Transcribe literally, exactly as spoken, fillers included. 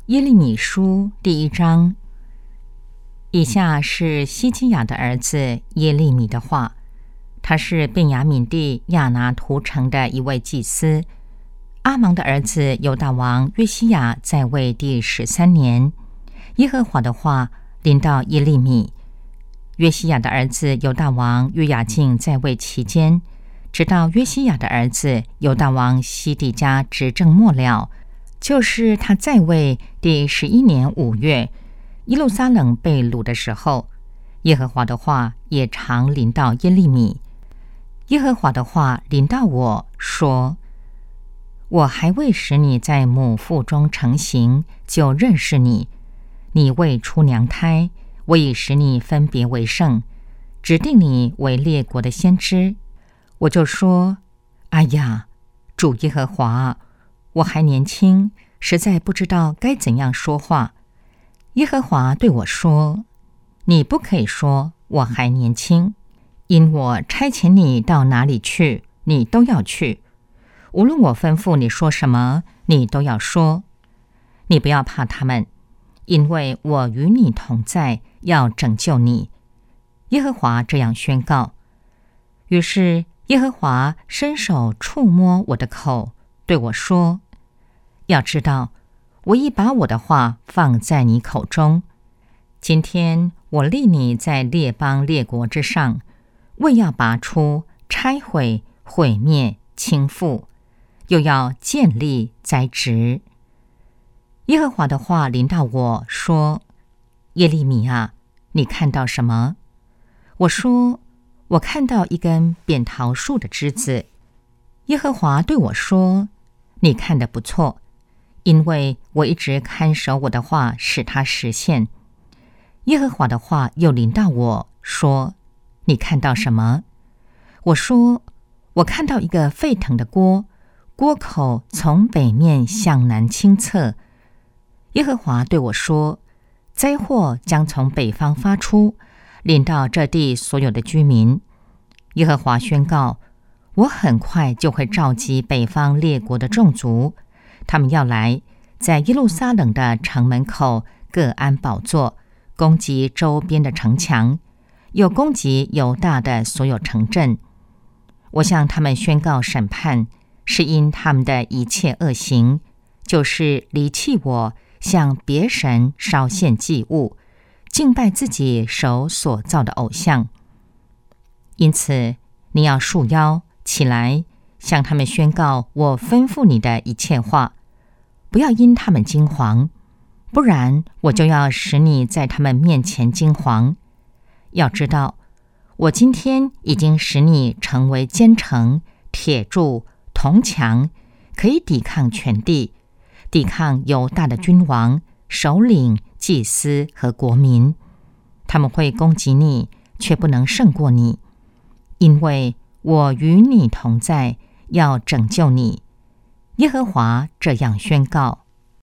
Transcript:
耶利米书第一章。以下是希基雅的儿子耶利米的话，他是便雅悯地亚拿图城的一位祭司。阿芒的儿子犹大王约西亚在位第十三年，耶和华的话临到耶利米。约西亚的儿子犹大王约雅敬在位期间，直到约西亚的儿子犹大王西底家执政末了，就是他在位第十一年五月，耶路撒冷被掳的时候，耶和华的话也常临到耶利米。耶和华的话临到我说：我还未使你在母腹中成形，就认识你；你未出娘胎，我已使你分别为圣，指定你为列国的先知。我就说：哎呀，主耶和华，我还年轻，实在不知道该怎样说话。耶和华对我说：你不可以说我还年轻，因我差遣你到哪里去，你都要去。无论我吩咐你说什么，你都要说。你不要怕他们，因为我与你同在，要拯救你。耶和华这样宣告。于是耶和华伸手触摸我的口，对我说：要知道，我已把我的话放在你口中。今天我立你在列邦列国之上，为要拔出、拆毁、毁灭、倾覆，又要建立、栽植。耶和华的话临到我说：耶利米啊，你看到什么？我说：我看到一根扁桃树的枝子。耶和华对我说：你看得不错，因为我一直看守我的话，使它实现。耶和华的话又临到我说：你看到什么？我说：我看到一个沸腾的锅，锅口从北面向南倾侧。耶和华对我说：灾祸将从北方发出，临到这地所有的居民。耶和华宣告：我很快就会召集北方列国的众族，他们要来，在耶路撒冷的城门口各安宝座，攻击周边的城墙，又攻击犹大的所有城镇。我向他们宣告审判，是因他们的一切恶行，就是离弃我，向别神烧献祭物，敬拜自己手所造的偶像。因此你要束腰起来，向他们宣告我吩咐你的一切话，不要因他们惊惶，不然我就要使你在他们面前惊惶。要知道，我今天已经使你成为坚城、铁柱、铜墙，可以抵抗全地，抵抗犹大的君王、首领、祭司和国民。他们会攻击你，却不能胜过你，因为我与你同在，要拯救你。耶和华这样宣告。